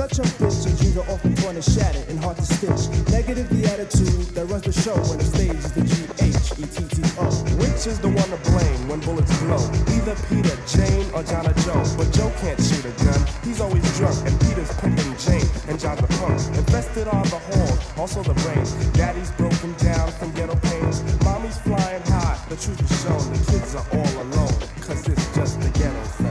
such a bitch, your dreams are often torn and shattered and hard to stitch. Negative the attitude that runs the show when the stage is the G-H-E-T-T-O. Which is the one to blame when bullets blow? Either Peter, Jane, or John or Joe. But Joe can't shoot a gun, he's always drunk. And Peter's pimping Jane, and John's a punk. Infested are the halls, also the brain. Daddy's broken down from ghetto pains. Mommy's flying high, the truth is shown. The kids are all alone, cause it's just the ghetto thing.